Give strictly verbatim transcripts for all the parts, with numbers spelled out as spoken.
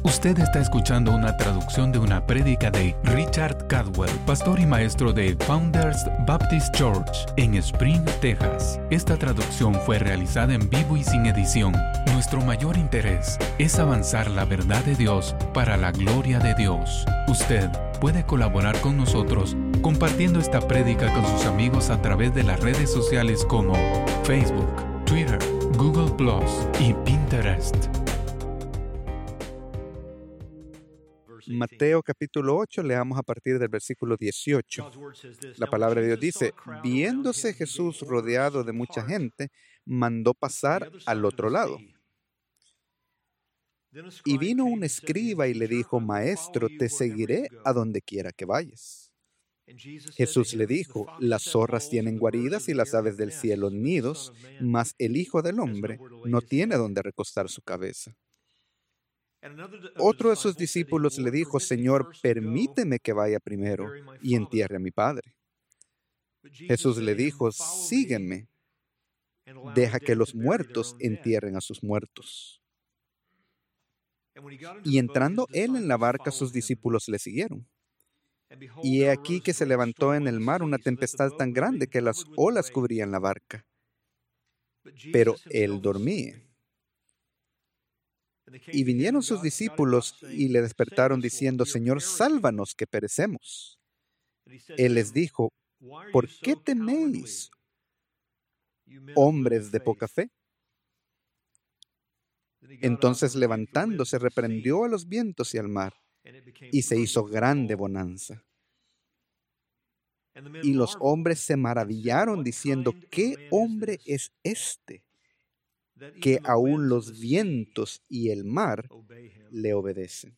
Usted está escuchando una traducción de una prédica de Richard Cadwell, pastor y maestro de Founders Baptist Church en Spring, Texas. Esta traducción fue realizada en vivo y sin edición. Nuestro mayor interés es avanzar la verdad de Dios para la gloria de Dios. Usted puede colaborar con nosotros compartiendo esta prédica con sus amigos a través de las redes sociales como Facebook, Twitter, Google plus, y Pinterest. Mateo capítulo ocho, leamos a partir del versículo dieciocho. La palabra de Dios dice: viéndose Jesús rodeado de mucha gente, mandó pasar al otro lado. Y vino un escriba y le dijo: Maestro, te seguiré a donde quiera que vayas. Jesús le dijo: las zorras tienen guaridas y las aves del cielo nidos, mas el Hijo del Hombre no tiene donde recostar su cabeza. Otro de sus discípulos le dijo: Señor, permíteme que vaya primero y entierre a mi padre. Jesús le dijo: sígueme, deja que los muertos entierren a sus muertos. Y entrando él en la barca, sus discípulos le siguieron. Y he aquí que se levantó en el mar una tempestad tan grande que las olas cubrían la barca. Pero él dormía. Y vinieron sus discípulos y le despertaron diciendo: Señor, sálvanos, que perecemos. Él les dijo: ¿por qué teméis, hombres de poca fe? Entonces, levantándose, reprendió a los vientos y al mar, y se hizo grande bonanza. Y los hombres se maravillaron diciendo: ¿qué hombre es este, que aún los vientos y el mar le obedecen?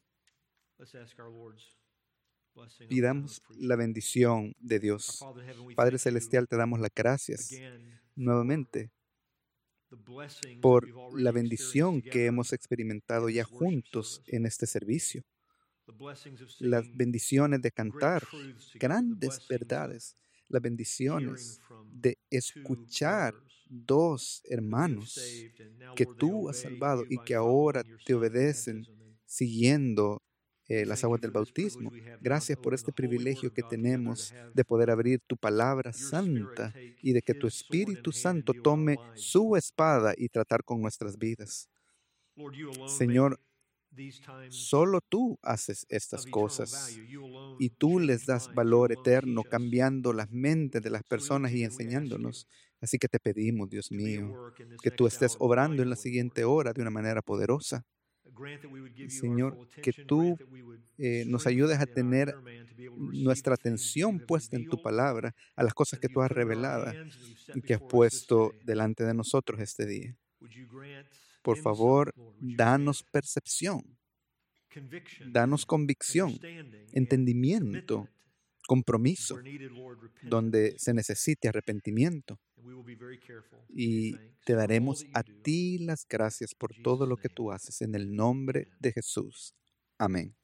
Pidamos la bendición de Dios. Padre Celestial, te damos las gracias nuevamente por la bendición que hemos experimentado ya juntos en este servicio. Las bendiciones de cantar grandes verdades, las bendiciones de escuchar dos hermanos que tú has salvado y que ahora te obedecen siguiendo eh, las aguas del bautismo. Gracias por este privilegio que tenemos de poder abrir tu palabra santa y de que tu Espíritu Santo tome su espada y tratar con nuestras vidas. Señor, solo tú haces estas cosas y tú les das valor eterno, cambiando las mentes de las personas y enseñándonos. Así que te pedimos, Dios mío, que tú estés obrando en la siguiente hora de una manera poderosa. Señor, que tú eh, nos ayudes a tener nuestra atención puesta en tu palabra, a las cosas que tú has revelado y que has puesto delante de nosotros este día. Por favor, danos percepción, danos convicción, entendimiento, compromiso, donde se necesite arrepentimiento. Y te daremos a ti las gracias por todo lo que tú haces en el nombre de Jesús. Amén.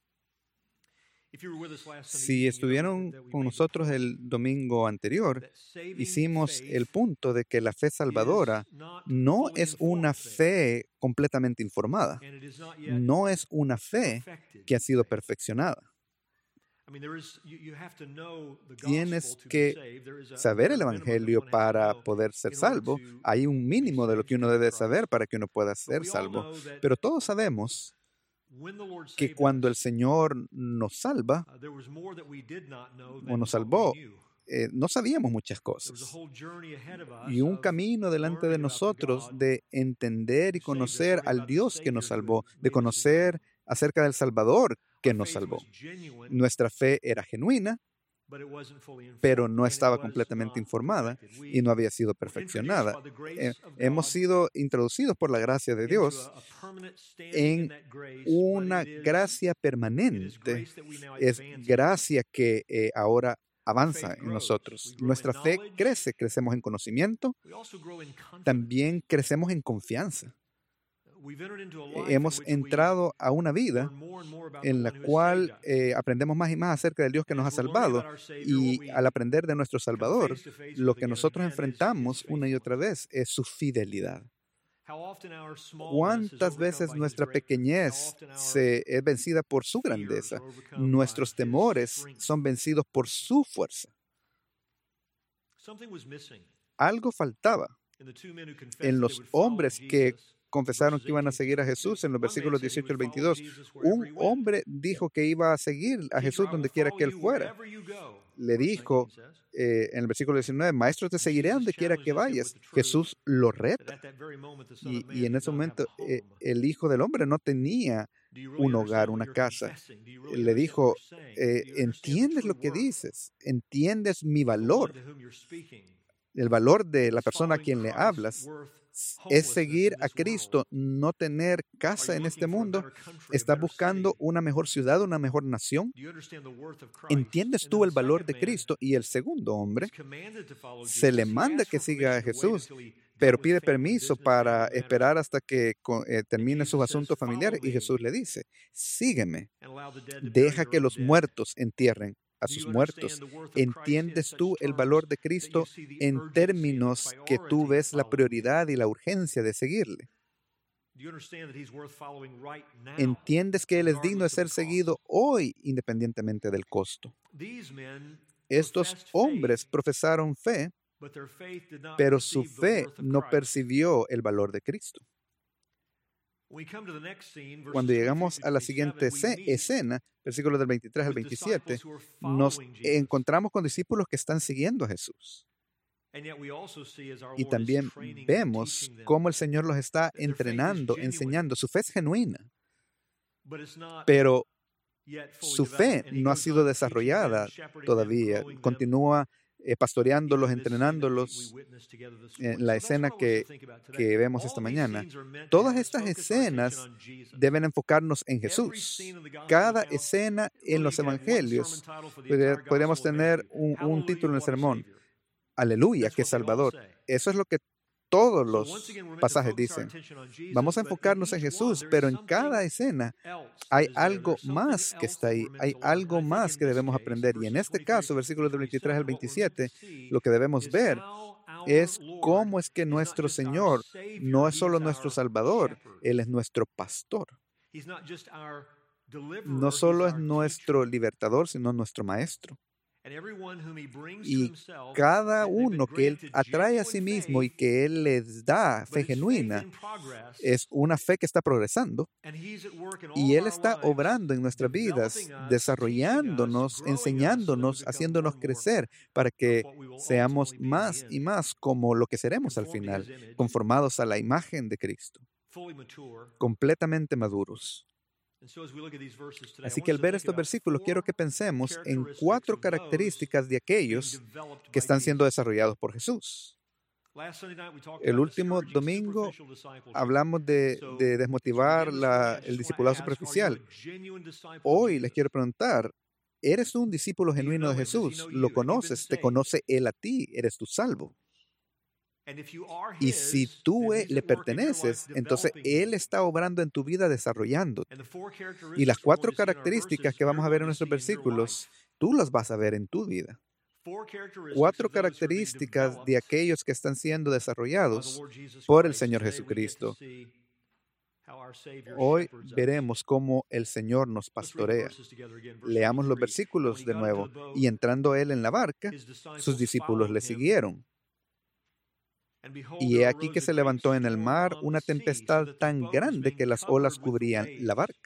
Si estuvieron con nosotros el domingo anterior, hicimos el punto de que la fe salvadora no es una fe completamente informada, no es una fe que ha sido perfeccionada. Tienes que saber el Evangelio para poder ser salvo. Hay un mínimo de lo que uno debe saber para que uno pueda ser salvo. Pero todos sabemos que cuando el Señor nos salva o nos salvó, eh, no sabíamos muchas cosas. Y un camino delante de nosotros de entender y conocer al Dios que nos salvó, de conocer acerca del Salvador que nos salvó. Nuestra fe era genuina, pero no estaba completamente informada y no había sido perfeccionada. Eh, hemos sido introducidos por la gracia de Dios en una gracia permanente. Es gracia que eh, ahora avanza en nosotros. Nuestra fe crece, crecemos en conocimiento, también crecemos en confianza. Hemos entrado a una vida en la cual eh, aprendemos más y más acerca del Dios que nos ha salvado, y al aprender de nuestro Salvador, lo que nosotros enfrentamos una y otra vez es su fidelidad. ¿Cuántas veces nuestra pequeñez se es vencida por su grandeza? Nuestros temores son vencidos por su fuerza. Algo faltaba en los hombres que confesaron que iban a seguir a Jesús en los versículos dieciocho al veintidós. Un hombre dijo que iba a seguir a Jesús donde quiera que él fuera. Le dijo eh, en el versículo diecinueve, Maestro, te seguiré donde quiera que vayas. Jesús lo reta. Y, y en ese momento eh, el Hijo del Hombre no tenía un hogar, una casa. Le dijo, eh, ¿entiendes lo que dices? ¿Entiendes mi valor? El valor de la persona a quien le hablas es seguir a Cristo, no tener casa en este mundo. ¿Estás buscando una mejor ciudad, una mejor nación? ¿Entiendes tú el valor de Cristo? Y el segundo hombre se le manda que siga a Jesús, pero pide permiso para esperar hasta que eh, termine sus asuntos familiares. Y Jesús le dice, sígueme, deja que los muertos entierren a sus muertos. ¿Entiendes tú el valor de Cristo en términos que tú ves la prioridad y la urgencia de seguirle? ¿Entiendes que Él es digno de ser seguido hoy, independientemente del costo? Estos hombres profesaron fe, pero su fe no percibió el valor de Cristo. Cuando llegamos a la siguiente escena, versículos del veintitrés al veintisiete, nos encontramos con discípulos que están siguiendo a Jesús. Y también vemos cómo el Señor los está entrenando, enseñando. Su fe es genuina, pero su fe no ha sido desarrollada todavía. Continúa Eh, pastoreándolos, entrenándolos, en la escena que, que vemos esta mañana. Todas estas escenas deben enfocarnos en Jesús. Cada escena en los evangelios, podríamos tener un, un título en el sermón, Aleluya, que Salvador. Eso es lo que todos los pasajes dicen. Vamos a enfocarnos en Jesús, pero en cada escena hay algo más que está ahí. Hay algo más que debemos aprender. Y en este caso, versículos del veintitrés al veintisiete, lo que debemos ver es cómo es que nuestro Señor no es solo nuestro Salvador, Él es nuestro pastor. No solo es nuestro libertador, sino nuestro maestro. Y cada uno que Él atrae a sí mismo y que Él les da fe genuina, es una fe que está progresando. Y Él está obrando en nuestras vidas, desarrollándonos, enseñándonos, haciéndonos crecer para que seamos más y más como lo que seremos al final, conformados a la imagen de Cristo, completamente maduros. Así que al ver estos versículos, quiero que pensemos en cuatro características de aquellos que están siendo desarrollados por Jesús. El último domingo hablamos de, de desmotivar la, el discipulado superficial. Hoy les quiero preguntar, ¿eres un discípulo genuino de Jesús? ¿Lo conoces? ¿Te conoce Él a ti? ¿Eres tú salvo? Y si tú le perteneces, entonces Él está obrando en tu vida, desarrollándote. Y las cuatro características que vamos a ver en nuestros versículos, tú las vas a ver en tu vida. Cuatro características de aquellos que están siendo desarrollados por el Señor Jesucristo. Hoy veremos cómo el Señor nos pastorea. Leamos los versículos de nuevo. Y entrando Él en la barca, sus discípulos le siguieron. Y he aquí que se levantó en el mar una tempestad tan grande que las olas cubrían la barca.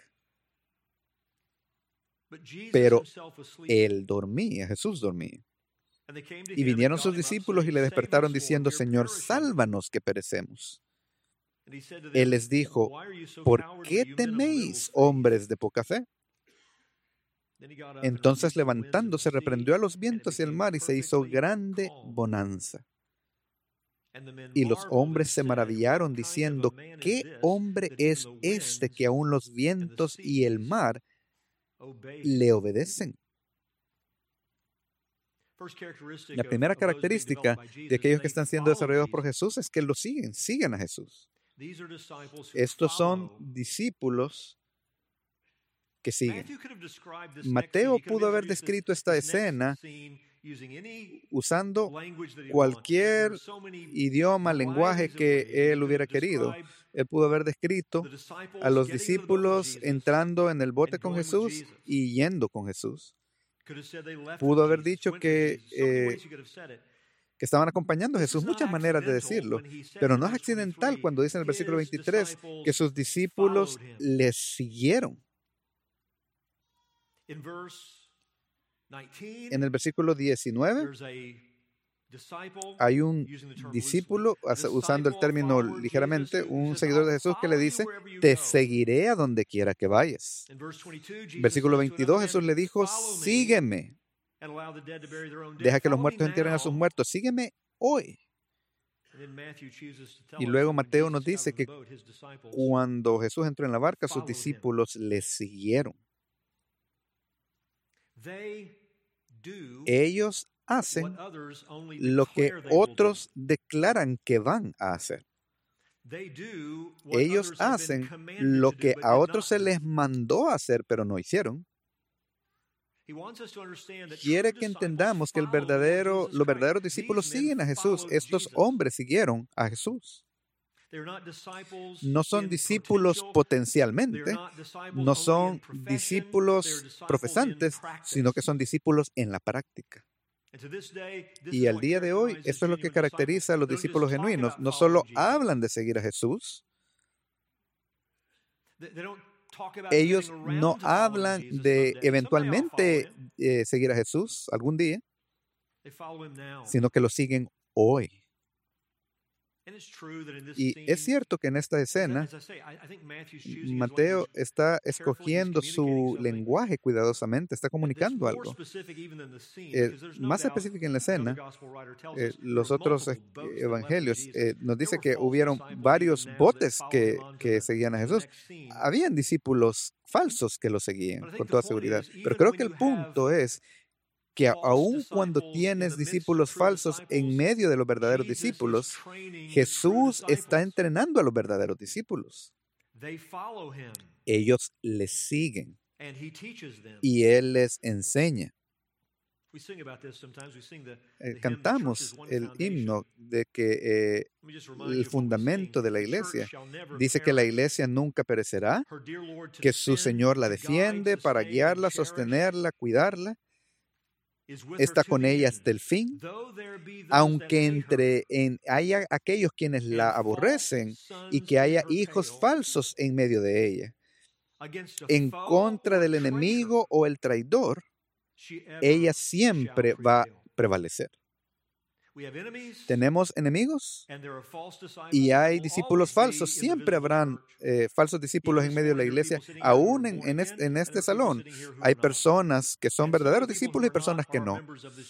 Pero Él dormía, Jesús dormía. Y vinieron sus discípulos y le despertaron diciendo, Señor, sálvanos que perecemos. Él les dijo, ¿por qué teméis, hombres de poca fe? Entonces levantándose reprendió a los vientos y al mar y se hizo grande bonanza. Y los hombres se maravillaron diciendo, ¿qué hombre es este que aún los vientos y el mar le obedecen? La primera característica de aquellos que están siendo desarrollados por Jesús es que lo siguen, siguen a Jesús. Estos son discípulos que siguen. Mateo pudo haber descrito esta escena usando cualquier idioma, lenguaje que él hubiera querido. Él pudo haber descrito a los discípulos entrando en el bote con Jesús y yendo con Jesús. Pudo haber dicho que, eh, que estaban acompañando a Jesús. Muchas maneras de decirlo, pero no es accidental cuando dice en el versículo veintitrés que sus discípulos les siguieron. En el versículo diecinueve hay un discípulo, usando el término ligeramente, un seguidor de Jesús que le dice, te seguiré a donde quiera que vayas. Versículo veintidós, Jesús le dijo, sígueme. Deja que los muertos entierren a sus muertos. Sígueme hoy. Y luego Mateo nos dice que cuando Jesús entró en la barca, sus discípulos le siguieron. Ellos hacen lo que otros declaran que van a hacer. Ellos hacen lo que a otros se les mandó a hacer, pero no hicieron. Quiere que entendamos que el verdadero, los verdaderos discípulos siguen a Jesús. Estos hombres siguieron a Jesús. No son discípulos potencialmente, no son discípulos profesantes, sino que son discípulos en la práctica. Y al día de hoy, esto es lo que caracteriza a los discípulos genuinos. No solo hablan de seguir a Jesús, ellos no hablan de eventualmente eh, seguir a Jesús algún día, sino que lo siguen hoy. Y es cierto que en esta escena, Mateo está escogiendo su lenguaje cuidadosamente, está comunicando algo. Eh, más específico en la escena, eh, los otros eh, evangelios eh, nos dice que hubieron varios botes que, que seguían a Jesús. Habían discípulos falsos que lo seguían, con toda seguridad. Pero creo que el punto es que aun cuando tienes discípulos falsos en medio de los verdaderos discípulos, Jesús está entrenando a los verdaderos discípulos. Ellos les siguen y Él les enseña. Eh, cantamos el himno de que eh, el fundamento de la iglesia dice que la iglesia nunca perecerá, que su Señor la defiende para guiarla, sostenerla, cuidarla. Está con ella hasta el fin, aunque entre en, haya aquellos quienes la aborrecen y que haya hijos falsos en medio de ella. En contra del enemigo o el traidor, ella siempre va a prevalecer. Tenemos enemigos y hay discípulos falsos. Siempre habrán eh, falsos discípulos en medio de la iglesia. Aún en, en, este, en este salón hay personas que son verdaderos discípulos y personas que no.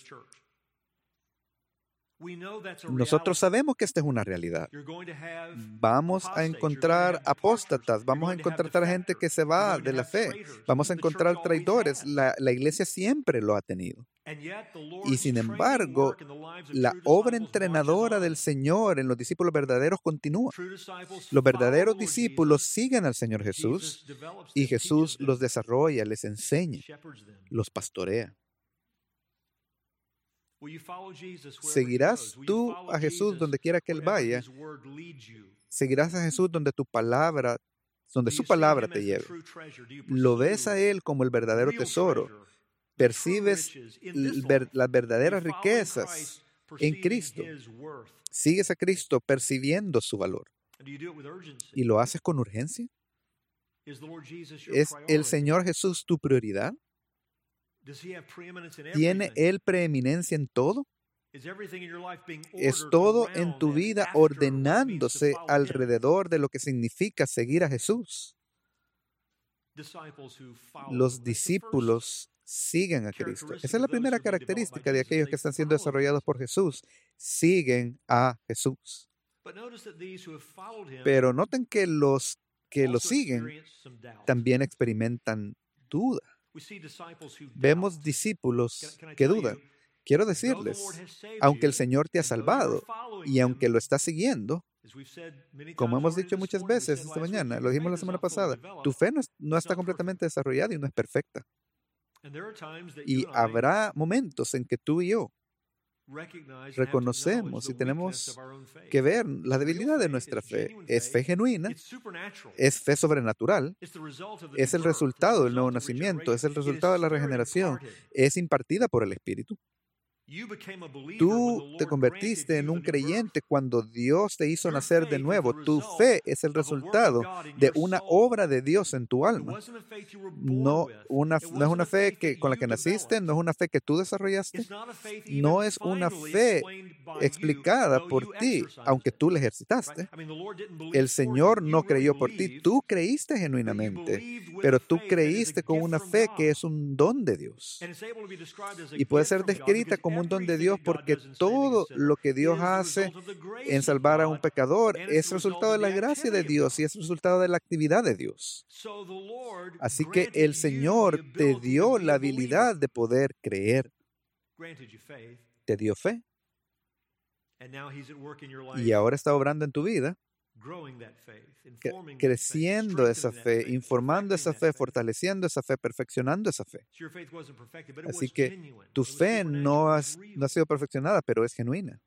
Nosotros sabemos que esta es una realidad. Vamos a encontrar apóstatas, vamos a encontrar gente que se va de la fe, vamos a encontrar traidores. La, la iglesia siempre lo ha tenido. Y sin embargo, la obra entrenadora del Señor en los discípulos verdaderos continúa. Los verdaderos discípulos siguen al Señor Jesús y Jesús los desarrolla, les enseña, los pastorea. ¿Seguirás tú a Jesús donde quiera que Él vaya? ¿Seguirás a Jesús donde tu palabra, donde su palabra te lleve? ¿Lo ves a Él como el verdadero tesoro? ¿Percibes las verdaderas riquezas en Cristo? ¿Sigues a Cristo percibiendo su valor? ¿Y lo haces con urgencia? ¿Es el Señor Jesús tu prioridad? ¿Tiene Él preeminencia en todo? ¿Es todo en tu vida ordenándose alrededor de lo que significa seguir a Jesús? Los discípulos siguen a Cristo. Esa es la primera característica de aquellos que están siendo desarrollados por Jesús. Siguen a Jesús. Pero noten que los que lo siguen también experimentan duda. Vemos discípulos que dudan. Quiero decirles, aunque el Señor te ha salvado y aunque lo estás siguiendo, como hemos dicho muchas veces esta mañana, lo dijimos la semana pasada, tu fe no, es, no está completamente desarrollada y no es perfecta. Y habrá momentos en que tú y yo reconocemos y tenemos que ver la debilidad de nuestra fe. Es fe genuina, es fe sobrenatural, es el resultado del nuevo nacimiento, es el resultado de la regeneración, es impartida por el Espíritu. Tú te convertiste en un creyente cuando Dios te hizo nacer de nuevo. Tu fe es el resultado de una obra de Dios en tu alma. No, una, no es una fe que, con la que naciste, no es una fe que tú desarrollaste, no es una fe explicada por ti, aunque tú la ejercitaste. El Señor no creyó por ti, tú creíste genuinamente, pero tú creíste con una fe que es un don de Dios. Y puede ser descrita como un don de Dios porque todo lo que Dios hace en salvar a un pecador es resultado de la gracia de Dios y es resultado de la actividad de Dios. Así que el Señor te dio la habilidad de poder creer. Te dio fe. Y ahora está obrando en tu vida, cre- creciendo esa fe, informando esa fe, fortaleciendo esa fe, perfeccionando esa fe. Así que tu fe no, has, no ha sido perfeccionada, pero es genuina.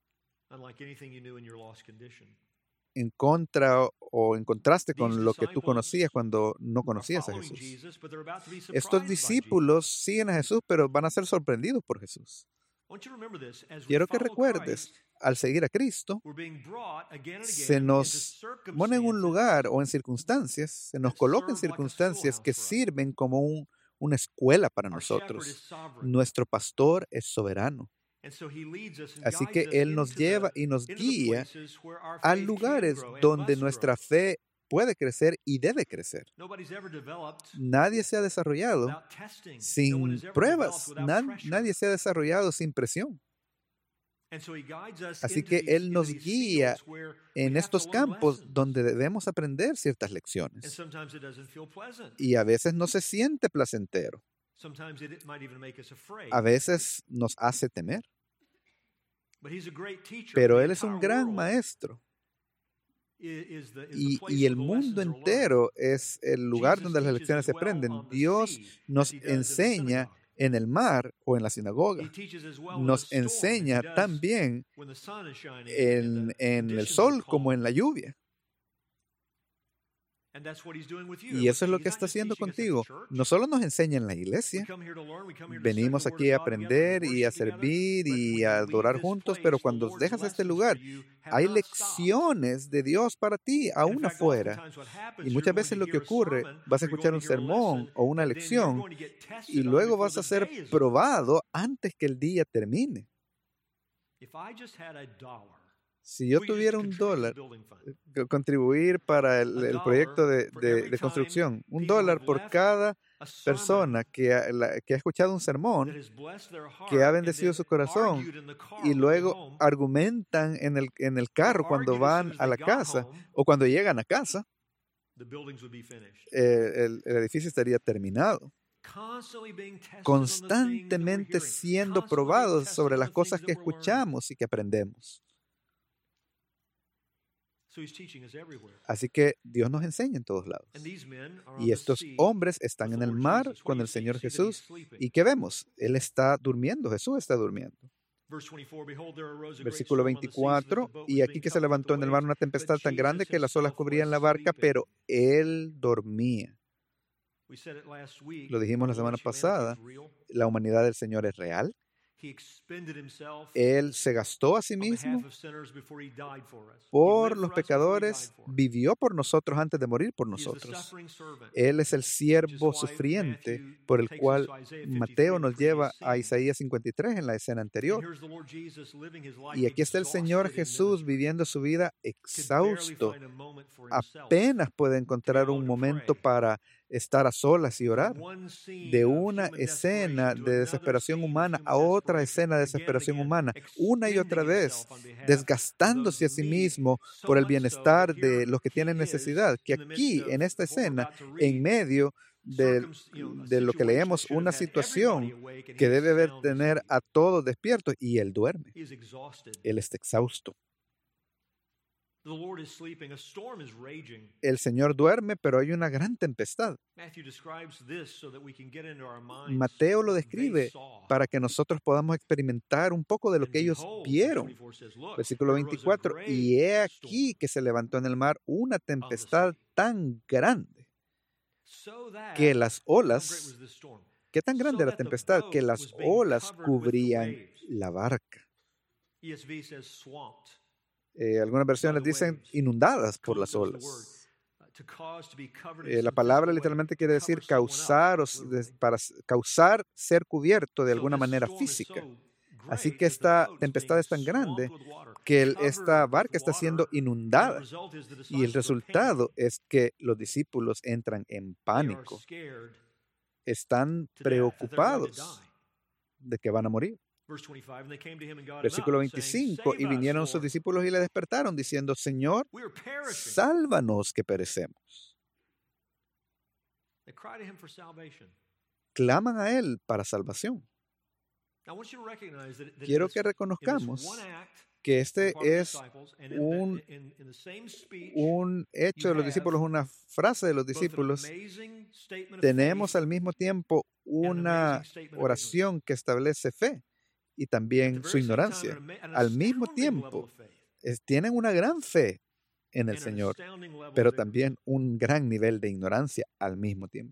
En contra o en contraste con lo que tú conocías cuando no conocías a Jesús. Estos discípulos siguen a Jesús, pero van a ser sorprendidos por Jesús. Quiero que recuerdes, al seguir a Cristo, se nos pone en un lugar o en circunstancias, se nos coloca en circunstancias que sirven como un, una escuela para nosotros. Nuestro pastor es soberano. Así que Él nos lleva y nos guía a lugares donde nuestra fe puede crecer y debe crecer. Nadie se ha desarrollado sin pruebas, Nad- nadie se ha desarrollado sin presión. Así que Él nos guía en estos campos donde debemos aprender ciertas lecciones. Y a veces no se siente placentero. A veces nos hace temer. Pero Él es un gran maestro. Y, y el mundo entero es el lugar donde las lecciones se aprenden. Dios nos enseña en el mar o en la sinagoga. Nos enseña también en, en el sol como en la lluvia. Y eso es lo que está haciendo contigo. No solo nos enseña en la iglesia. Venimos aquí a aprender y a servir y a adorar juntos, pero cuando dejas este lugar, hay lecciones de Dios para ti, aún afuera. Y muchas veces lo que ocurre, vas a escuchar un sermón o una lección y luego vas a ser probado antes que el día termine. Si yo tuviera un dólar, contribuir para el, el proyecto de, de, de construcción, un dólar por cada persona que ha, la, que ha escuchado un sermón, que ha bendecido su corazón, y luego argumentan en el, en el carro cuando van a la casa o cuando llegan a casa, eh, el, el edificio estaría terminado. Constantemente siendo probados sobre las cosas que escuchamos y que aprendemos. Así que Dios nos enseña en todos lados. Y estos hombres están en el mar con el Señor Jesús. ¿Y qué vemos? Él está durmiendo, Jesús está durmiendo. Versículo veinticuatro, y aquí que se levantó en el mar una tempestad tan grande que las olas cubrían la barca, pero Él dormía. Lo dijimos la semana pasada, la humanidad del Señor es real. Él se gastó a sí mismo por los pecadores, vivió por nosotros antes de morir por nosotros. Él es el siervo sufriente por el cual Mateo nos lleva a Isaías cincuenta y tres en la escena anterior. Y aquí está el Señor Jesús viviendo su vida exhausto. Apenas puede encontrar un momento para estar a solas y orar. De una escena de desesperación humana a otra escena de desesperación humana, una y otra vez, desgastándose a sí mismo por el bienestar de los que tienen necesidad, que aquí, en esta escena, en medio de, de lo que leemos, una situación que debe haber tener a todos despiertos, y Él duerme. Él está exhausto. El Señor duerme, pero hay una gran tempestad. Mateo lo describe para que nosotros podamos experimentar un poco de lo que ellos vieron. Versículo veinticuatro, y he aquí que se levantó en el mar una tempestad tan grande que las olas, ¿qué tan grande era la tempestad? Que las olas cubrían la barca. Eh, algunas versiones dicen inundadas por las olas. Eh, la palabra literalmente quiere decir causar, o, para causar ser cubierto de alguna manera física. Así que esta tempestad es tan grande que el, esta barca está siendo inundada. Y el resultado es que los discípulos entran en pánico. Están preocupados de que van a morir. Versículo veinticinco, y vinieron sus discípulos y le despertaron diciendo, Señor, sálvanos que perecemos. Claman a Él para salvación. Quiero que reconozcamos que este es un, un hecho de los discípulos, una frase de los discípulos. Tenemos al mismo tiempo una oración que establece fe y también su ignorancia. Al mismo tiempo, es, tienen una gran fe en el Señor, pero también un gran nivel de ignorancia al mismo tiempo.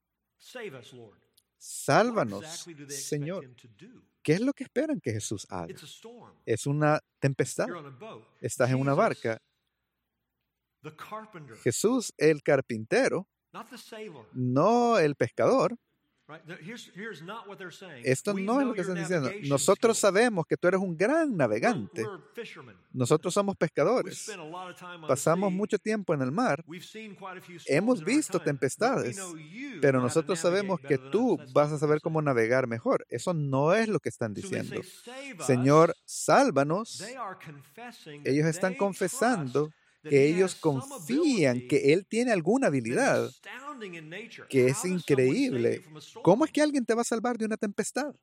Sálvanos, Señor. ¿Qué es lo que esperan que Jesús haga? Es una tempestad. Estás en una barca. Jesús, el carpintero, no el pescador. Esto no es lo que están diciendo. Nosotros sabemos que tú eres un gran navegante. Nosotros somos pescadores. Pasamos mucho tiempo en el mar. Hemos visto tempestades, pero nosotros sabemos que tú vas a saber cómo navegar mejor. Eso no es lo que están diciendo. Señor, sálvanos. Ellos están confesando que ellos confían que Él tiene alguna habilidad que es increíble. ¿Cómo es que alguien te va a salvar de una tempestad?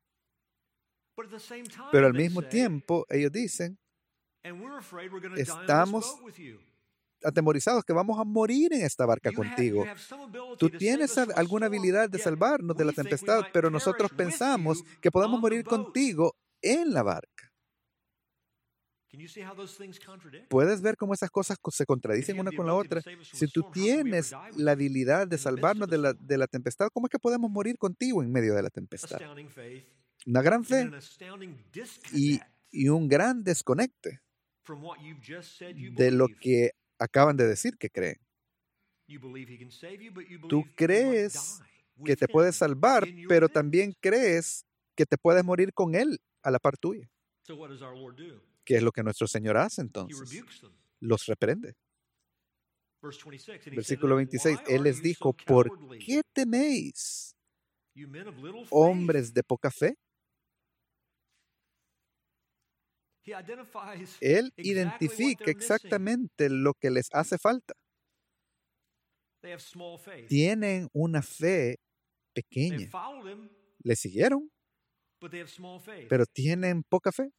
Pero al mismo tiempo, ellos dicen, estamos atemorizados que vamos a morir en esta barca contigo. Tú tienes alguna habilidad de salvarnos de la tempestad, pero nosotros pensamos que podemos morir contigo en la barca. ¿Puedes ver cómo esas cosas se contradicen una con la otra? Si tú tienes la habilidad de salvarnos de la, de la tempestad, ¿cómo es que podemos morir contigo en medio de la tempestad? Una gran fe y, y un gran desconecte de lo que acaban de decir que creen. Tú crees que te puedes salvar, pero también crees que te puedes morir con Él a la par tuya. ¿Qué es lo que nuestro Señor hace entonces? Los reprende. Versículo veintiséis, Él les dijo, ¿por qué teméis, hombres de poca fe? Él identifica exactamente lo que les hace falta. Tienen una fe pequeña. Le siguieron, pero tienen poca fe.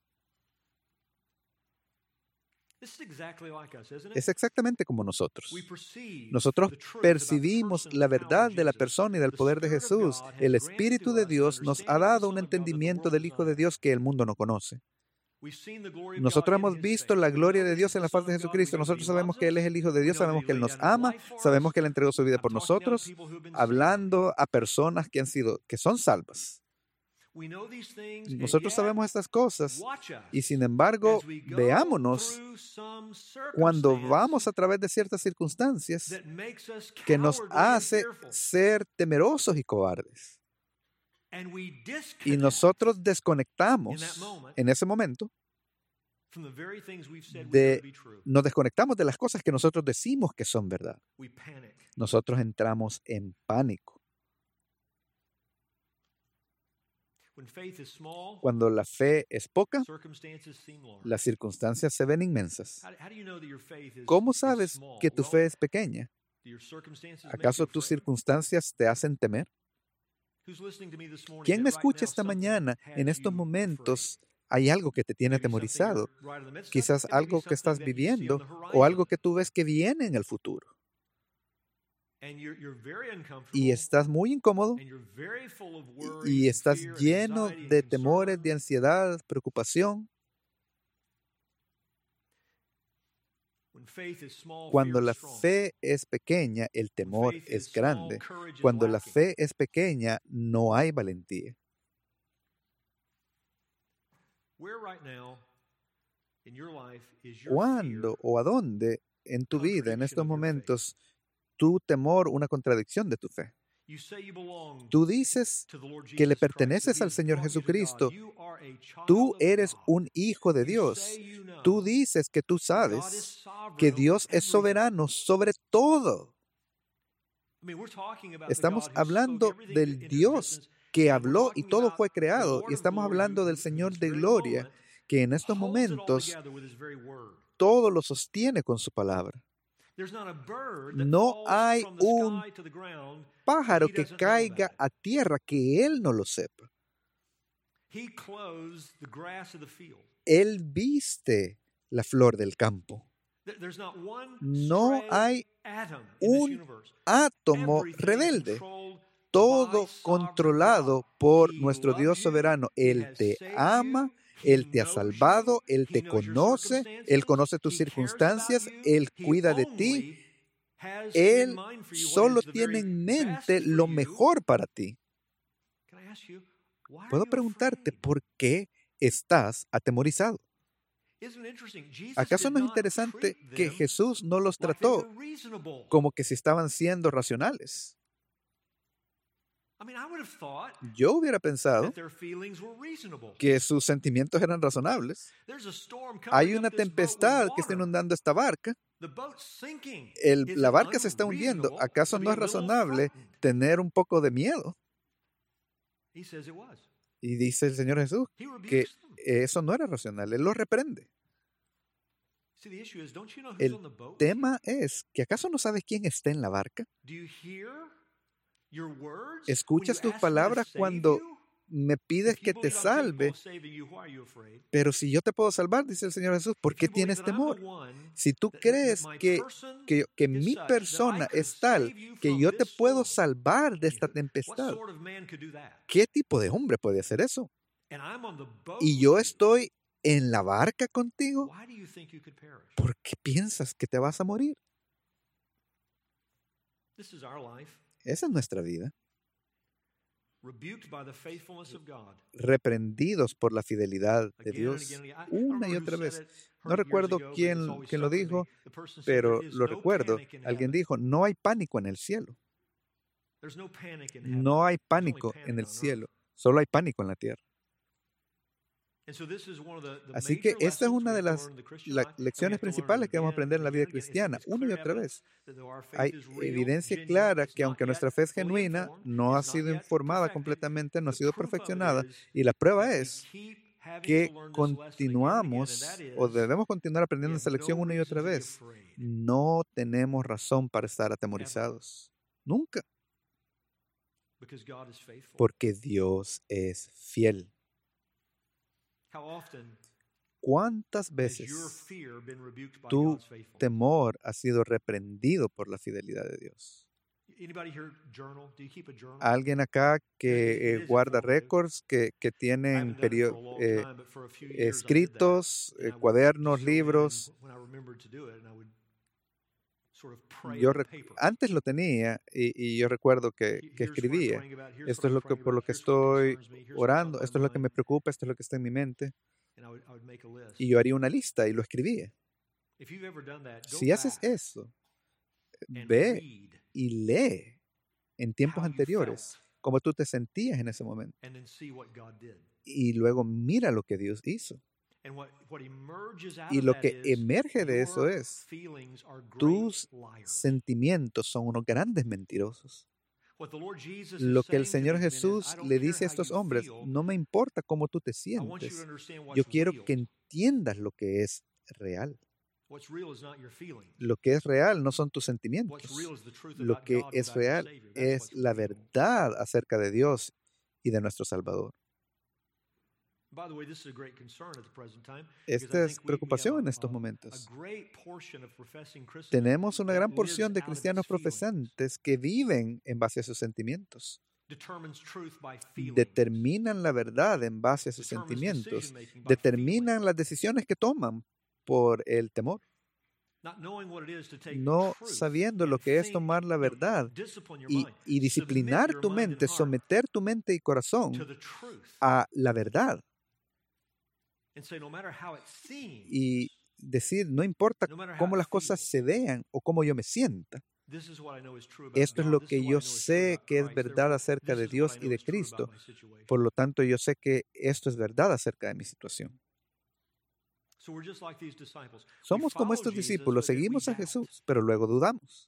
Es exactamente como nosotros. Nosotros percibimos la verdad de la persona y del poder de Jesús. El Espíritu de Dios nos ha dado un entendimiento del Hijo de Dios que el mundo no conoce. Nosotros hemos visto la gloria de Dios en la faz de Jesucristo. Nosotros sabemos que Él es el Hijo de Dios, sabemos que Él nos ama, sabemos que Él entregó su vida por nosotros, hablando a personas que han sido, que son salvas. Nosotros sabemos estas cosas y sin embargo, veámonos cuando vamos a través de ciertas circunstancias que nos hace ser temerosos y cobardes. Y nosotros desconectamos en ese momento, de, nos desconectamos de las cosas que nosotros decimos que son verdad. Nosotros entramos en pánico. Cuando la fe es poca, las circunstancias se ven inmensas. ¿Cómo sabes que tu fe es pequeña? ¿Acaso tus circunstancias te hacen temer? ¿Quién me escucha esta mañana en estos momentos hay algo que te tiene atemorizado, quizás algo que estás viviendo o algo que tú ves que viene en el futuro. Y estás muy incómodo y estás lleno de temores, de ansiedad, preocupación. Cuando la fe es pequeña, el temor es grande. Cuando la fe es pequeña, no hay valentía. ¿Cuándo o a dónde en tu vida, en estos momentos, tu temor, una contradicción de tu fe? Tú dices que le perteneces al Señor Jesucristo. Tú eres un hijo de Dios. Tú dices que tú sabes que Dios es soberano sobre todo. Estamos hablando del Dios que habló y todo fue creado. Y estamos hablando del Señor de gloria, que en estos momentos todo lo sostiene con su palabra. No hay un pájaro que caiga a tierra que Él no lo sepa. Él viste la flor del campo. No hay un átomo rebelde. Todo controlado por nuestro Dios soberano. Él te ama, Él te ha salvado, Él te conoce, Él conoce tus circunstancias, Él cuida de ti. Él solo tiene en mente lo mejor para ti. Puedo preguntarte, ¿por qué estás atemorizado? ¿Acaso no es interesante que Jesús no los trató como que si estaban siendo racionales? Yo hubiera pensado que sus sentimientos eran razonables. Hay una tempestad que está inundando esta barca. El, la barca se está hundiendo. ¿Acaso no es razonable tener un poco de miedo? Y dice el Señor Jesús que eso no era racional. Él lo reprende. El tema es que ¿acaso no sabes quién está en la barca? ¿Escuchas tus palabras cuando me pides que te salve? Pero si yo te puedo salvar, dice el Señor Jesús, ¿por qué tienes temor? Si tú crees que, que, que mi persona es tal que yo te puedo salvar de esta tempestad, ¿qué tipo de hombre puede hacer eso? Y yo estoy en la barca contigo, ¿por qué piensas que te vas a morir? Esa es nuestra vida. Reprendidos por la fidelidad de Dios una y otra vez. No recuerdo quién, quién lo dijo, pero lo recuerdo. Alguien dijo, no hay pánico en el cielo. No hay pánico en el cielo, solo hay pánico en la tierra. Así que esta es una de las la, lecciones principales que vamos a aprender en la vida cristiana, una y otra vez. Hay evidencia clara que aunque nuestra fe es genuina, no ha sido informada completamente, no ha sido perfeccionada, y la prueba es que continuamos o debemos continuar aprendiendo esta lección una y otra vez. No tenemos razón para estar atemorizados. Nunca. Porque Dios es fiel. ¿Cuántas veces tu temor ha sido reprendido por la fidelidad de Dios? ¿Alguien acá que eh, guarda récords, que, que tienen perio- eh, escritos, eh, cuadernos, libros? Yo rec- antes lo tenía y, y yo recuerdo que, que escribía. Esto es lo que, por lo que estoy orando, esto es lo que me preocupa, esto es lo que está en mi mente. Y yo haría una lista y lo escribía. Si haces eso, ve y lee en tiempos anteriores cómo tú te sentías en ese momento. Y luego mira lo que Dios hizo. Y lo que emerge de eso es, tus sentimientos son unos grandes mentirosos. Lo que el Señor Jesús le dice a estos hombres, no me importa cómo tú te sientes, yo quiero que entiendas lo que es real. Lo que es real no son tus sentimientos. Lo que es real es la verdad acerca de Dios y de nuestro Salvador. Esta es preocupación en estos momentos. Tenemos una gran porción de cristianos profesantes que viven en base a sus sentimientos. Determinan la verdad en base a sus sentimientos. Determinan las decisiones que toman por el temor. No sabiendo lo que es tomar la verdad y, y disciplinar tu mente, someter tu mente y corazón a la verdad. Y decir, no importa cómo las cosas se vean o cómo yo me sienta. Esto es lo que yo sé que es verdad acerca de Dios y de Cristo. Por lo tanto, yo sé que esto es verdad acerca de mi situación. Somos como estos discípulos, seguimos a Jesús, pero luego dudamos.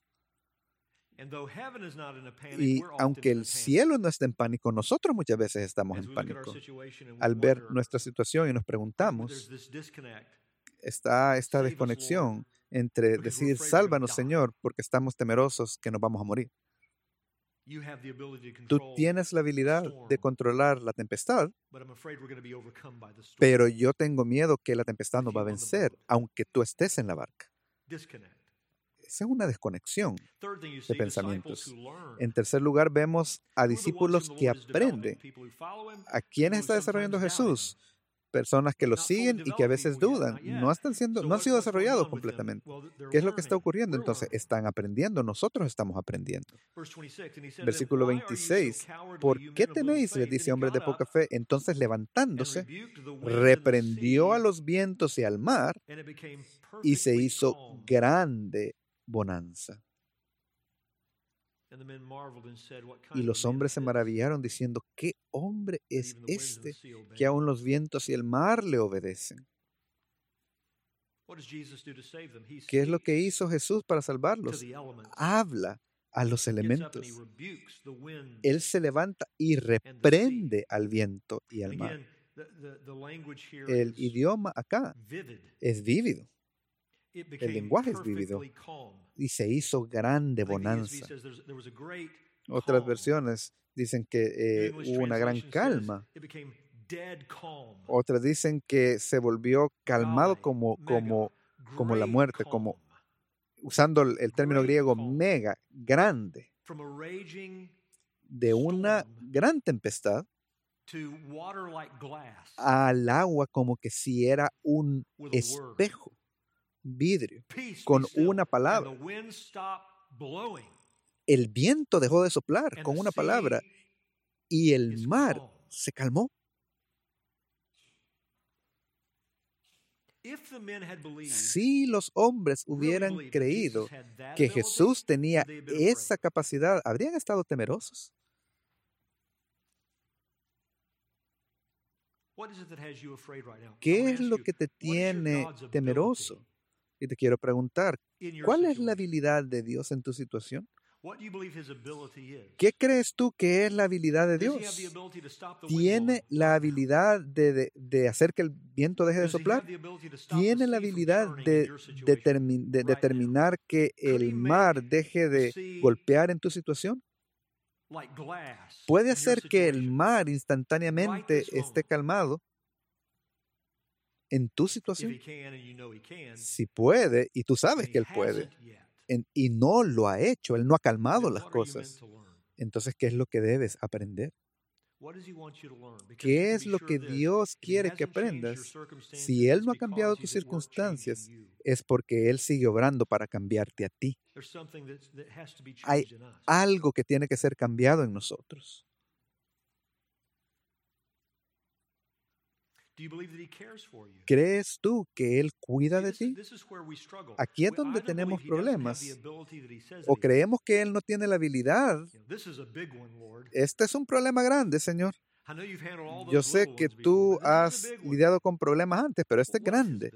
Y aunque el cielo no está en pánico, nosotros muchas veces estamos en pánico. Al ver nuestra situación y nos preguntamos, está esta desconexión entre decir, sálvanos, Señor, porque estamos temerosos que nos vamos a morir. Tú tienes la habilidad de controlar la tempestad, pero yo tengo miedo que la tempestad nos va a vencer, aunque tú estés en la barca. Esa es una desconexión de pensamientos. En tercer lugar, vemos a discípulos que aprenden. ¿A quiénes está desarrollando Jesús? Personas que lo siguen y que a veces dudan. No están siendo, no han sido desarrollados completamente. ¿Qué es lo que está ocurriendo? Entonces, están aprendiendo. Nosotros estamos aprendiendo. Versículo veintiséis. ¿Por qué teméis? Les dice, hombres de poca fe. Entonces, levantándose, reprendió a los vientos y al mar y se hizo grande bonanza. Y los hombres se maravillaron diciendo, ¿qué hombre es este que aun los vientos y el mar le obedecen? ¿Qué es lo que hizo Jesús para salvarlos? Habla a los elementos. Él se levanta y reprende al viento y al mar. El idioma acá es vívido. El lenguaje es vívido. Y se hizo grande bonanza. Otras versiones dicen que eh, hubo una gran calma. Otras dicen que se volvió calmado como, como, como la muerte, como usando el, el término griego mega, grande. De una gran tempestad al agua como que si era un espejo. Vidrio, con una palabra. El viento dejó de soplar con una palabra y el mar se calmó. Si los hombres hubieran creído que Jesús tenía esa capacidad, ¿habrían estado temerosos? ¿Qué es lo que te tiene temeroso? Y te quiero preguntar, ¿cuál es la habilidad de Dios en tu situación? ¿Qué crees tú que es la habilidad de Dios? ¿Tiene la habilidad de, de, de hacer que el viento deje de soplar? ¿Tiene la habilidad de, de, termi- de determinar que el mar deje de golpear en tu situación? ¿Puede hacer que el mar instantáneamente esté calmado en tu situación? Si puede, y tú sabes que Él puede, en, y no lo ha hecho, Él no ha calmado las cosas, entonces, ¿qué es lo que debes aprender? ¿Qué es lo que Dios quiere que aprendas? Si Él no ha cambiado tus circunstancias, es porque Él sigue obrando para cambiarte a ti. Hay algo que tiene que ser cambiado en nosotros. ¿Crees tú que Él cuida de ti? Aquí es donde tenemos problemas. O creemos que Él no tiene la habilidad. Este es un problema grande, Señor. Yo sé que tú has lidiado con problemas antes, pero este es grande.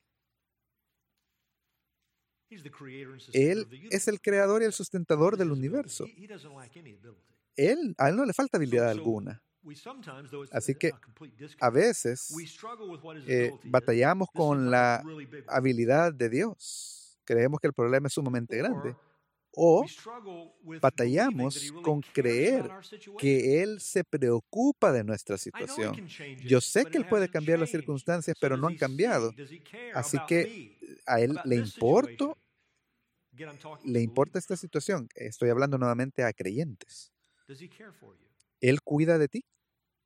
Él es el creador y el sustentador del universo. Él, a Él no le falta habilidad alguna. Así que a veces eh, batallamos con la habilidad de Dios. Creemos que el problema es sumamente grande. O batallamos con creer que Él se preocupa de nuestra situación. Yo sé que Él puede cambiar las circunstancias, pero no han cambiado. Así que a Él le importa, le importa esta situación. Estoy hablando nuevamente a creyentes. ¿Él cuida de ti?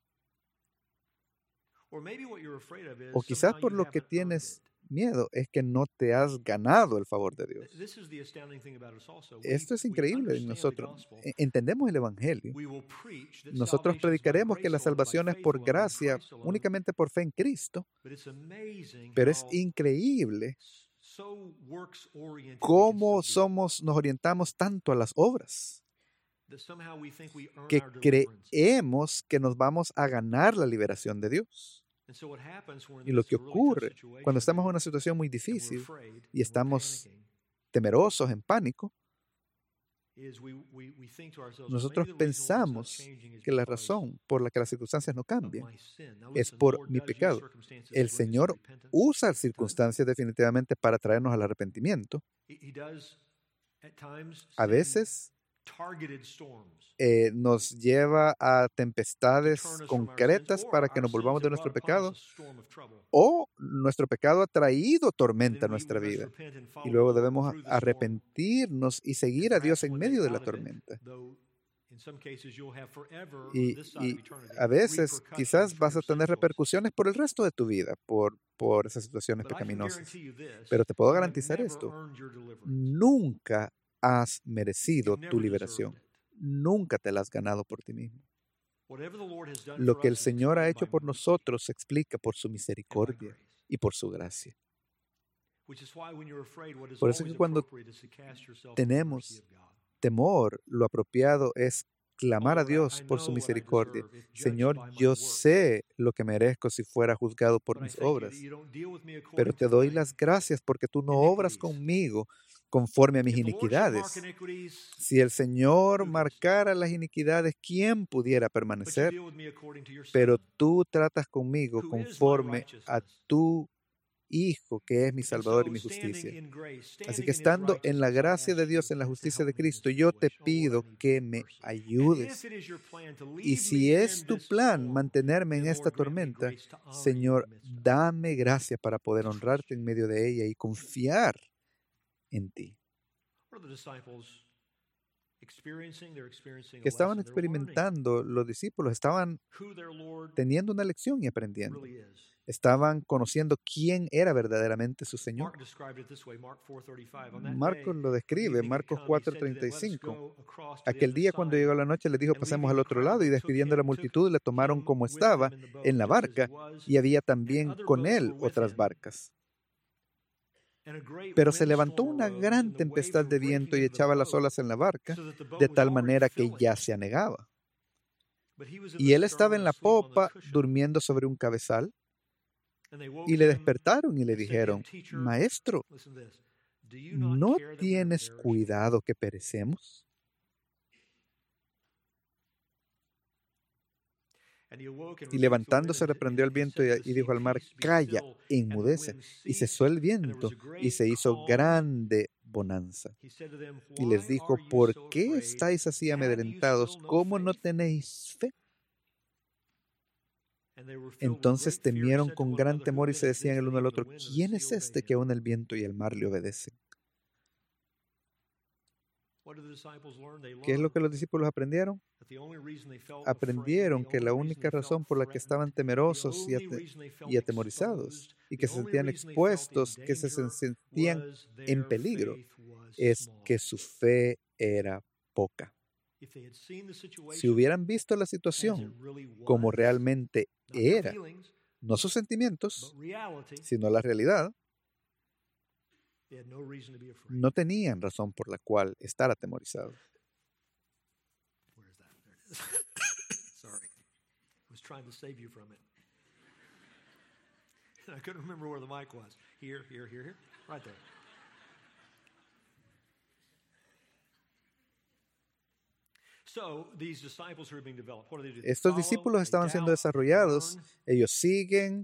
O quizás por lo que tienes miedo es que no te has ganado el favor de Dios. Esto es increíble en nosotros. Entendemos el Evangelio. Nosotros predicaremos que la salvación es por gracia, únicamente por fe en Cristo. Pero es increíble cómo somos, nos orientamos tanto a las obras, que creemos que nos vamos a ganar la liberación de Dios. Y lo que ocurre cuando estamos en una situación muy difícil y estamos temerosos, en pánico, nosotros pensamos que la razón por la que las circunstancias no cambian es por mi pecado. El Señor usa circunstancias definitivamente para traernos al arrepentimiento. A veces Eh, nos lleva a tempestades concretas para que nos volvamos de nuestro pecado, o nuestro pecado ha traído tormenta a nuestra vida y luego debemos arrepentirnos y seguir a Dios en medio de la tormenta. Y, y a veces quizás vas a tener repercusiones por el resto de tu vida por, por esas situaciones pecaminosas, pero te puedo garantizar esto: nunca has merecido tu liberación. Nunca te la has ganado por ti mismo. Lo que el Señor ha hecho por nosotros se explica por su misericordia y por su gracia. Por eso es que cuando tenemos temor, lo apropiado es clamar a Dios por su misericordia. Señor, yo sé lo que merezco si fuera juzgado por mis obras, pero te doy las gracias porque tú no obras conmigo conforme a mis iniquidades. Si el Señor marcara las iniquidades, ¿quién pudiera permanecer? Pero tú tratas conmigo conforme a tu Hijo, que es mi Salvador y mi justicia. Así que estando en la gracia de Dios, en la justicia de Cristo, yo te pido que me ayudes. Y si es tu plan mantenerme en esta tormenta, Señor, dame gracia para poder honrarte en medio de ella y confiar en ti. Que estaban experimentando los discípulos, estaban teniendo una lección y aprendiendo. Estaban conociendo quién era verdaderamente su Señor. Marcos lo describe, Marcos cuatro treinta y cinco. Aquel día cuando llegó la noche les dijo: pasemos al otro lado, y despidiendo a la multitud le tomaron como estaba en la barca, y había también con él otras barcas. Pero se levantó una gran tempestad de viento y echaba las olas en la barca, de tal manera que ya se anegaba. Y él estaba en la popa, durmiendo sobre un cabezal. Y le despertaron y le dijeron: Maestro, ¿no tienes cuidado que perecemos? Y levantándose reprendió al viento y dijo al mar: calla, enmudece. Y cesó el viento y se hizo grande bonanza. Y les dijo: ¿por qué estáis así amedrentados? ¿Cómo no tenéis fe? Entonces temieron con gran temor y se decían el uno al otro: ¿quién es este que aún el viento y el mar le obedecen? ¿Qué es lo que los discípulos aprendieron? Aprendieron que la única razón por la que estaban temerosos y, ate y atemorizados y que se sentían expuestos, que se sentían en peligro, es que su fe era poca. Si hubieran visto la situación como realmente era, no sus sentimientos, sino la realidad, no tenían razón por la cual estar atemorizados. Sorry. I was trying to save you from it. I couldn't remember where the mic was. Here, here, here, here. Right there. Estos discípulos estaban siendo desarrollados. Ellos siguen,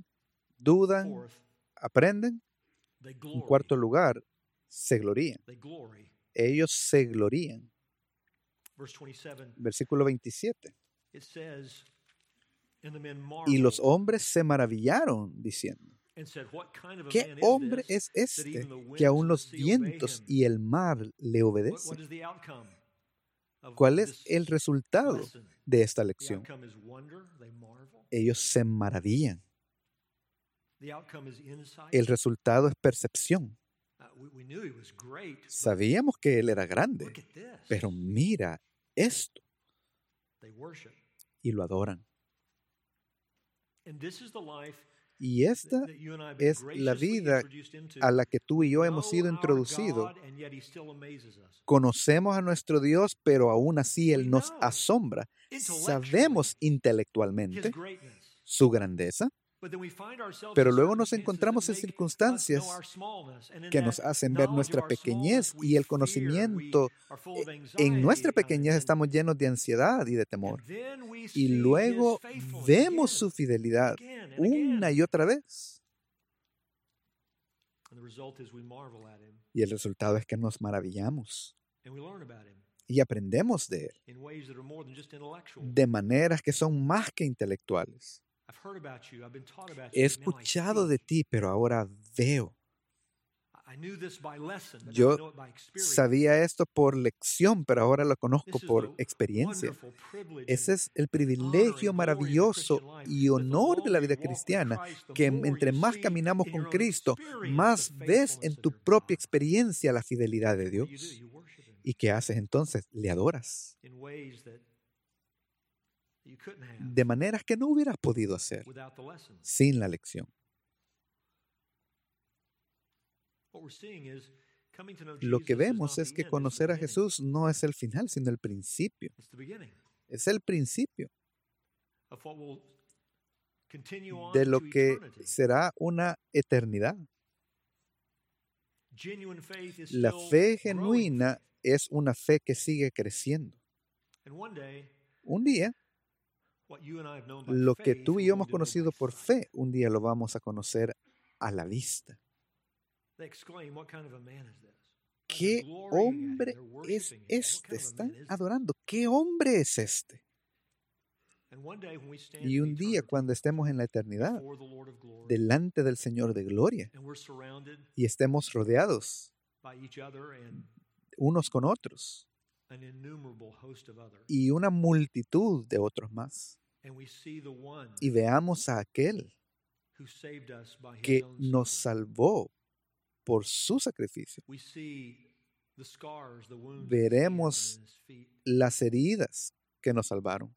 dudan, aprenden. En cuarto lugar, se glorían. ellos se glorían. Verse twenty-seven, Versículo veintisiete. it says, and the men Y los marveled hombres se maravillaron, diciendo, and said, what kind of a ¿qué man hombre is es this, that este even the winds que aún and the los sea obey vientos him? y el mar le What, what obedecen? is the outcome of ¿Cuál es this el resultado lesson? de esta The lección? outcome is wonder, they marvel. Ellos se maravillan. The outcome is insight. El resultado es percepción. Uh, we, we knew he was great, but Sabíamos que él era look grande, at this. pero mira esto, They worship. y lo adoran. And this is the life Y esta that you and I have been es la graciously vida introduced into. a la que tú y yo We hemos know sido our introducidos. God, and yet he still amazes us. Conocemos a nuestro Dios, pero aún así Él We nos know asombra. intellectually Sabemos his intelectualmente greatness. su grandeza, But then we find ourselves pero in luego nos circumstances encontramos that en make us circunstancias know our smallness. And in que that nos hacen ver knowledge nuestra of our pequeñez smallness, we y el fear, conocimiento. we are full of eh, anxiety En nuestra about it. pequeñez And- estamos llenos de ansiedad y de temor. and then we Y see his luego faithfulness vemos again, su fidelidad again, and una again. y otra vez. And the result is we marvel at him Y el resultado es que nos maravillamos and we learn about him y aprendemos de Él in ways that are more than just intellectual. de maneras que son más que intelectuales. I've heard about you, I've been taught about He you, but now I escuchado de see. ti, pero ahora veo. I knew this by lesson, but now Yo I know it by experience. Sabía esto por lección, pero ahora lo conozco This is por the experiencia. wonderful privilege Ese and es el honor privilegio and glory of the maravilloso Christian life, y that the honor de la longer vida you walk with cristiana, Christ, the que more entre you más see caminamos in con your own Cristo, experience más the ves en faithfulness tu of your propia God. experiencia la fidelidad de What do you do? Dios. You worship him ¿Y qué haces entonces? Le adoras. in ways that you couldn't have De maneras que no hubieras podido hacer without the lessons. sin la lección. What we're seeing is coming to know Lo Jesus que is vemos not es the que end, it's the conocer a beginning. Jesús no es el final, sino el principio. It's the beginning Es el principio of what will continue on de lo to que eternity. será una eternidad. Genuine faith is La still fe growing genuina faith. es una fe que sigue creciendo. And one day, Un día, what you and I have known by lo que faith, tú y we're yo going hemos to know by conocido por sight. fe, un día lo vamos a conocer a la vista. They exclaim, what kind of a man is this? Like ¿Qué they're glorying at him, hombre they're es worshiping him. What este? kind of a Están man is this? adorando. ¿Qué hombre es este? And one day when we stand Y in un día, eternity cuando estemos en la eternidad, before the Lord of glory, delante del Señor de gloria, and we're surrounded y estemos rodeados by each other and unos con otros, an innumerable host of others, y una multitud de otros más, and we see the one y veamos a aquel who saved us by his que own nos suffering. salvó por su sacrificio, We see the scars, the wounds veremos in his feet. las heridas que nos salvaron.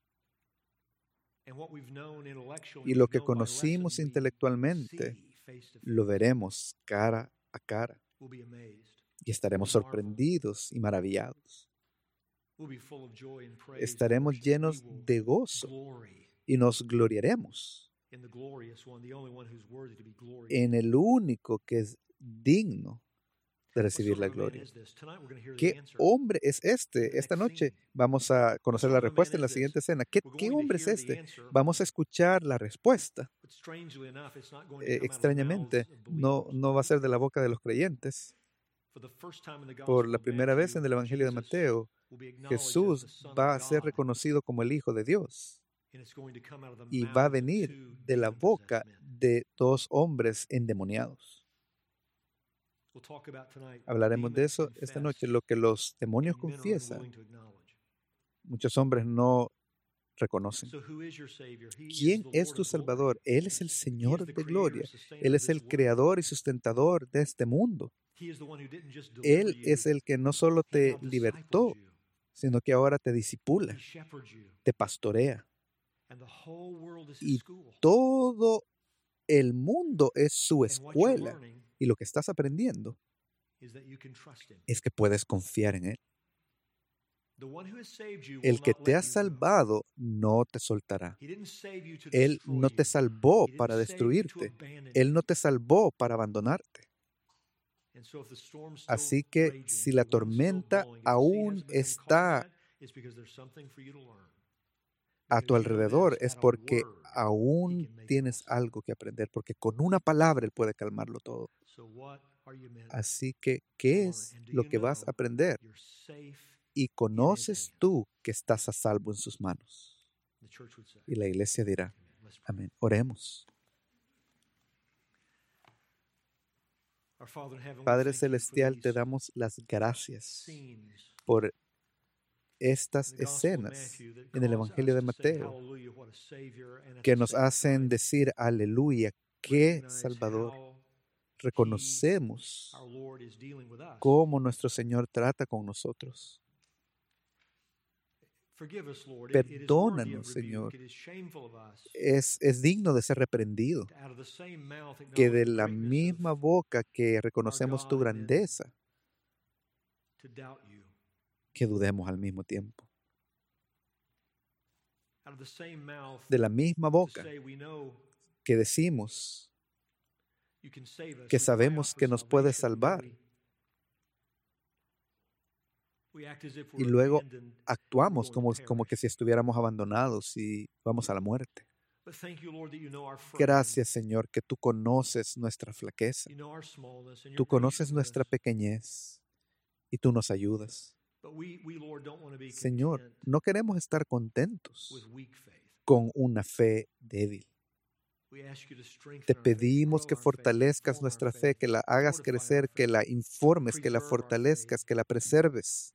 And what we've known intellectually, Y lo we've que known by conocimos lesson, we intelectualmente, see face to lo face. veremos cara a cara We'll be amazed. y estaremos We'll marvel. sorprendidos y maravillados. We'll be full of joy and praise and Estaremos worship. llenos We will de gozo glory y nos gloriaremos in the glorious one, the only one who's worthy to be glorified. en el único que es digno de What recibir sort la of a man gloria. is this? Tonight we're going to hear the ¿Qué answer. hombre es in este? the Esta next noche scene. vamos a conocer What la sort of a man respuesta en la is this? siguiente escena. ¿Qué, We're qué going to hombre es hear the este? answer, Vamos a escuchar la respuesta. but strangely enough, it's not going to Eh, come out of the extrañamente, mouths of no, believers. no va a ser de la boca de los creyentes. For the first time in the Por Gospel la of primera vez Matthew, en el Evangelio de Jesus Mateo, will be acknowledged as Jesús the Son va a of ser God, reconocido como el Hijo de Dios and it's going to come out of the y va a mouths of venir two de la demon-possessed boca men. de dos hombres endemoniados. We'll talk about tonight what Hablaremos de demons eso esta confess noche, lo que los demonios and men are confiesan, unwilling to acknowledge. muchos hombres no reconocen. So who is your Savior? He is ¿Quién the es Lord tu of glory. Salvador? Él es el He is Señor the de creator gloria. and sustainer Él of es el this world. creador y sustentador de este mundo. He is the one who didn't just deliver Él you, es el que no solo he te now libertó, disciples you. sino que ahora te He disipula, shepherds you. te pastorea. And the whole world is Y his school. Todo el mundo es su And what you're escuela. learning Y lo que estás aprendiendo is that you can trust him. es que puedes confiar en Él. The one who has saved you will El que not te let ha you go. salvado no te soltará. He didn't save you to Él destroy no te you. salvó He didn't para save you to destruirte. abandon Él you. no te salvó para abandonarte. And so if the storm's still Así que raging, si if la the wind's still tormenta blowing, if the sea aún hasn't become está calm yet, it's because there's something for you to learn. a Because tu you know alrededor, this, es at a porque word, he aún can make it all tienes stop. algo que aprender, porque con una palabra Él puede calmarlo todo. So what Así que, ¿qué es lo que vas a aprender? Y conoces tú que estás a salvo en sus manos. Y la iglesia dirá, amén. Oremos. Padre Celestial, te damos las gracias por estas escenas en el Evangelio de Mateo que nos hacen decir, aleluya, qué Salvador. Reconocemos cómo nuestro Señor trata con nosotros. Perdónanos, Señor. Es, es digno de ser reprendido. Que de la misma boca que reconocemos tu grandeza, que dudemos al mismo tiempo. De la misma boca que decimos que sabemos que nos puedes salvar, y luego actuamos como, como que si estuviéramos abandonados y vamos a la muerte. Gracias, Señor, que tú conoces nuestra flaqueza, tú conoces nuestra pequeñez y tú nos ayudas. Señor, no queremos estar contentos con una fe débil. Te pedimos que fortalezcas nuestra fe, que la hagas crecer, que la informes, que la fortalezcas, que la preserves.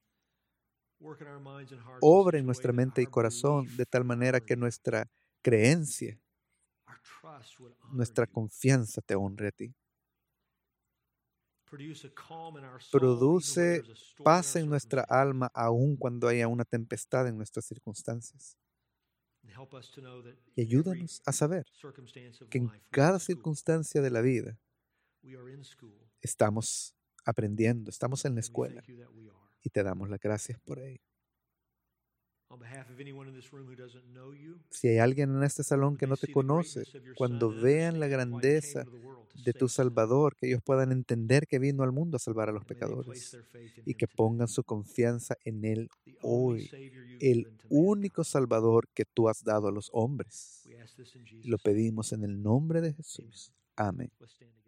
Obra en nuestra mente y corazón de tal manera que nuestra creencia, nuestra confianza te honre a ti. Produce paz en nuestra alma aun cuando haya una tempestad en nuestras circunstancias. Y ayúdanos a saber que en cada circunstancia de la vida estamos aprendiendo, estamos en la escuela y te damos las gracias por ello. Si hay alguien en este salón que no te conoce, cuando vean la grandeza de tu Salvador, que ellos puedan entender que vino al mundo a salvar a los pecadores y que pongan su confianza en Él hoy, el único Salvador que tú has dado a los hombres. Lo pedimos en el nombre de Jesús. Amén.